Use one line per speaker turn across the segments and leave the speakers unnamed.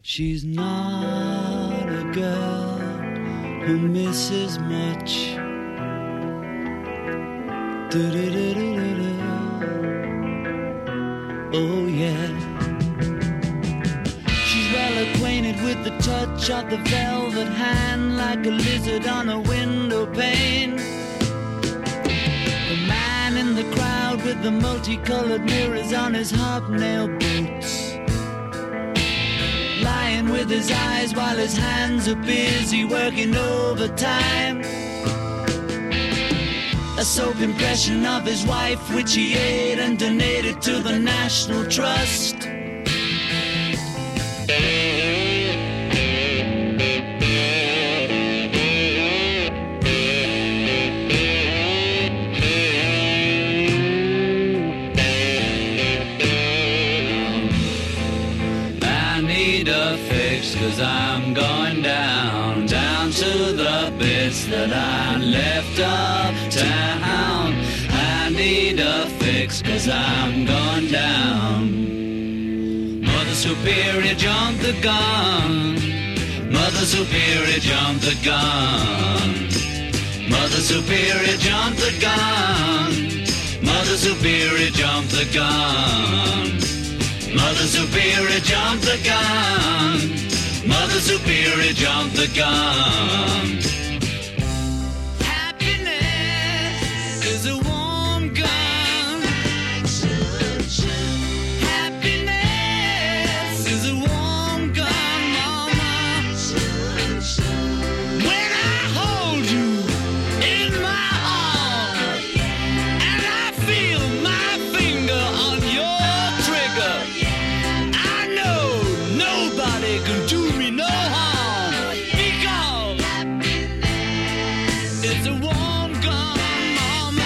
She's not a girl who misses much. Do-do-do-do-do-do. Oh yeah. She's well acquainted with the touch of the velvet hand, like a lizard on a window pane. The man in the crowd with the multicolored mirrors on his hobnail boots, lying with his eyes while his hands are busy working overtime. A soap impression of his wife, which he ate and donated to the National Trust. Cause I'm going down, down to the bits that I left uptown. I need a fix cause I'm going down. Mother Superior jumped the gun. Mother Superior jumped the gun. Mother Superior jumped the gun. Mother Superior jumped the gun. Mother Superior jumped the gun. Mother Superior jumped the gun. Happiness is a warm gun. Happiness is a warm gun, mama. When I hold you in my arms and I feel my finger on your trigger, I know nobody can do me no harm, because it's a warm gun, mama.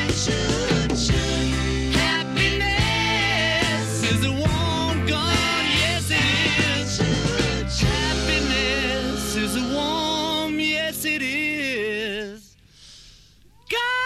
Happiness is a warm gun, yes it is. Happiness is a warm, yes it is. God.